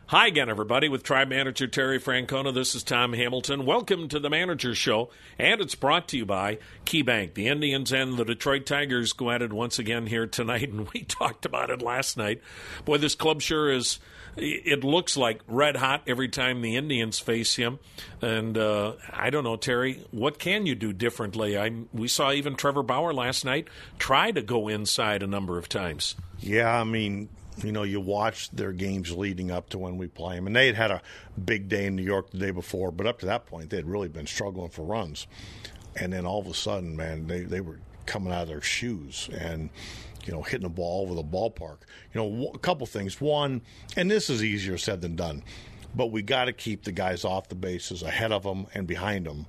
Hi again, everybody, with Tribe Manager Terry Francona. This is Tom Hamilton. Welcome to the Manager Show, and it's brought to you by KeyBank. The Indians and the Detroit Tigers go at it once again here tonight, and we talked about it last night. Boy, this club sure is, it looks like red hot every time the Indians face him. And I don't know, Terry, what can you do differently? We saw even Trevor Bauer last night try to go inside a number of times. Yeah, I mean, you know, you watch their games leading up to when we play them. And they had a big day in New York the day before, but up to that point, they had really been struggling for runs. And then all of a sudden, man, they were coming out of their shoes and, you know, hitting the ball over the ballpark. You know, a couple things. One, and this is easier said than done, but we got to keep the guys off the bases, ahead of them and behind them.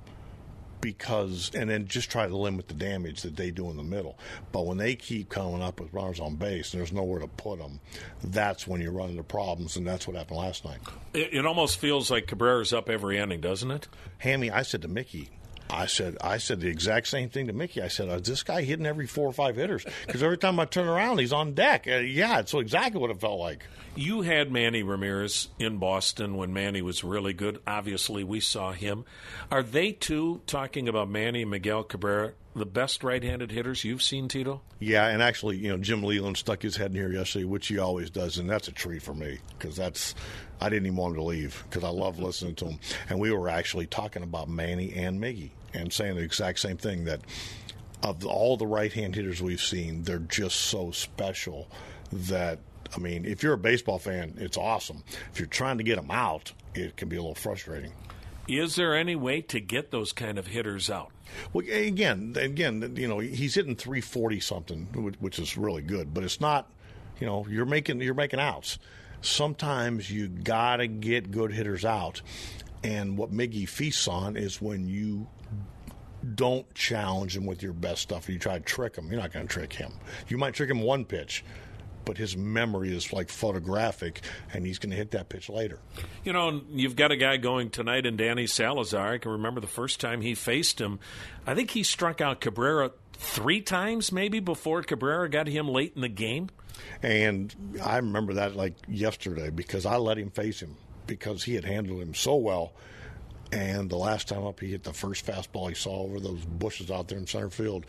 And then just try to limit the damage that they do in the middle. But when they keep coming up with runners on base and there's nowhere to put them, that's when you run into problems, and that's what happened last night. It almost feels like Cabrera's up every inning, doesn't it? Hammy, I said to Mickey, I said the exact same thing to Mickey. I said, is this guy hitting every 4 or 5 hitters? Because every time I turn around, he's on deck. Yeah, it's exactly what it felt like. You had Manny Ramirez in Boston when Manny was really good. Obviously, we saw him. Are they two, talking about Manny and Miguel Cabrera, the best right-handed hitters you've seen, Tito? Yeah, and actually, you know, Jim Leland stuck his head in here yesterday, which he always does, and that's a treat for me because I didn't even want him to leave because I love listening to him. And we were actually talking about Manny and Miggy and saying the exact same thing, that of all the right-hand hitters we've seen, they're just so special that, I mean, if you're a baseball fan, it's awesome. If you're trying to get them out, it can be a little frustrating. Is there any way to get those kind of hitters out? Well, again, you know, he's hitting 340 something, which is really good, but it's not, you know, you're making outs. Sometimes you got to get good hitters out, and what Miggy feasts on is when you don't challenge him with your best stuff. You try to trick him. You're not going to trick him. You might trick him one pitch, but his memory is like photographic, and he's going to hit that pitch later. You know, you've got a guy going tonight in Danny Salazar. I can remember the first time he faced him. I think he struck out Cabrera 3 times maybe before Cabrera got him late in the game. And I remember that like yesterday because I let him face him because he had handled him so well. And the last time up, he hit the first fastball he saw over those bushes out there in center field.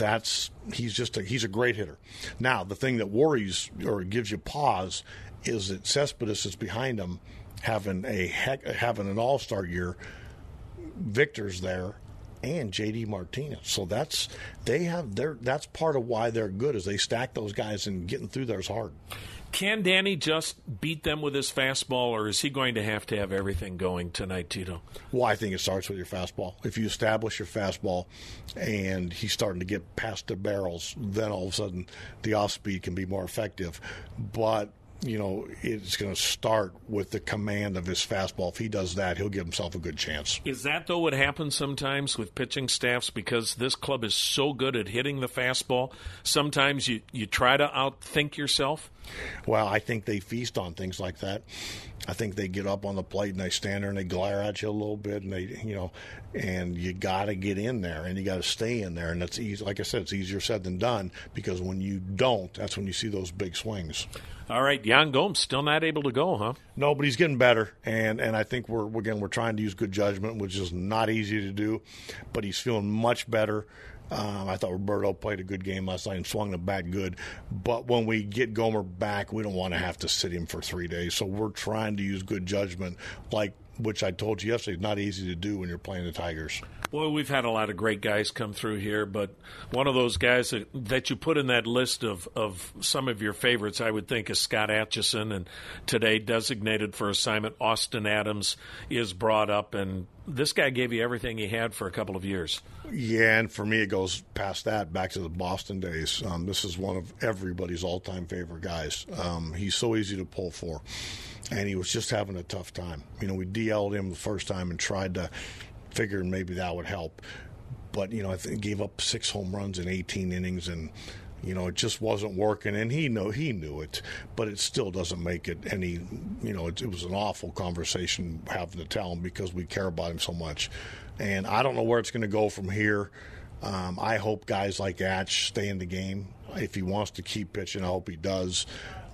He's a great hitter. Now, the thing that worries or gives you pause is that Cespedes is behind him, having an all-star year. Victor's there, and J.D. Martinez. So that's part of why they're good, is they stack those guys, and getting through there is hard. Can Danny just beat them with his fastball, or is he going to have everything going tonight, Tito? Well, I think it starts with your fastball. If you establish your fastball and he's starting to get past the barrels, then all of a sudden the off-speed can be more effective. But, you know, it's going to start with the command of his fastball. If he does that, he'll give himself a good chance. Is that, though, what happens sometimes with pitching staffs? Because this club is so good at hitting the fastball, sometimes you try to outthink yourself? Well, I think they feast on things like that. I think they get up on the plate and they stand there and they glare at you a little bit, and and you got to get in there and you got to stay in there. And it's easy. Like I said, it's easier said than done, because when you don't, that's when you see those big swings. All right, Yan Gomes still not able to go, huh? No, but he's getting better, and I think we're trying to use good judgment, which is not easy to do, but he's feeling much better. I thought Roberto played a good game last night and swung the bat good. But when we get Gomer back, we don't want to have to sit him for 3 days. So we're trying to use good judgment, which I told you yesterday, is not easy to do when you're playing the Tigers. Well, we've had a lot of great guys come through here, but one of those guys that you put in that list of some of your favorites, I would think, is Scott Atchison. And today, designated for assignment, Austin Adams is brought up, and this guy gave you everything he had for a couple of years. Yeah, and for me, it goes past that, back to the Boston days. This is one of everybody's all-time favorite guys. He's so easy to pull for, and he was just having a tough time. You know, we DL'd him the first time and tried to figure maybe that would help. But, you know, I think he gave up 6 home runs in 18 innings, and, you know, it just wasn't working, and he knew it, but it still doesn't make it any, you know, it was an awful conversation having to tell him because we care about him so much. And I don't know where it's going to go from here. I hope guys like Atch stay in the game. If he wants to keep pitching, I hope he does.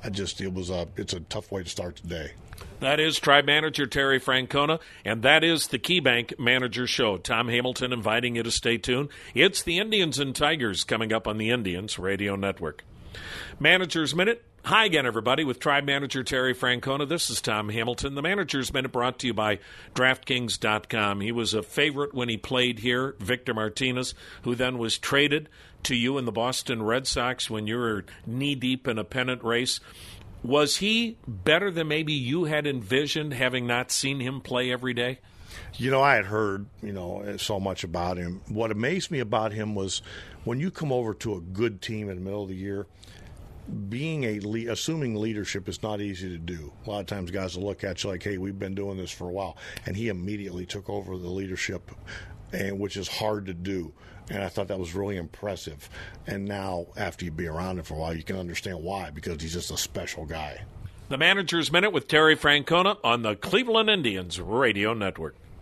it's a tough way to start the day. That is Tribe Manager Terry Francona, and that is the KeyBank Manager Show. Tom Hamilton inviting you to stay tuned. It's the Indians and Tigers coming up on the Indians Radio Network. Manager's Minute. Hi again, everybody, with Tribe Manager Terry Francona. This is Tom Hamilton. The Manager's Minute brought to you by DraftKings.com. He was a favorite when he played here, Victor Martinez, who then was traded to you in the Boston Red Sox when you were knee-deep in a pennant race. Was he better than maybe you had envisioned, having not seen him play every day? I had heard, so much about him. What amazed me about him was when you come over to a good team in the middle of the year, assuming leadership is not easy to do. A lot of times guys will look at you like, hey, we've been doing this for a while. And he immediately took over the leadership, which is hard to do. And I thought that was really impressive. And now, after you be around him for a while, you can understand why, because he's just a special guy. The Manager's Minute with Terry Francona on the Cleveland Indians Radio Network.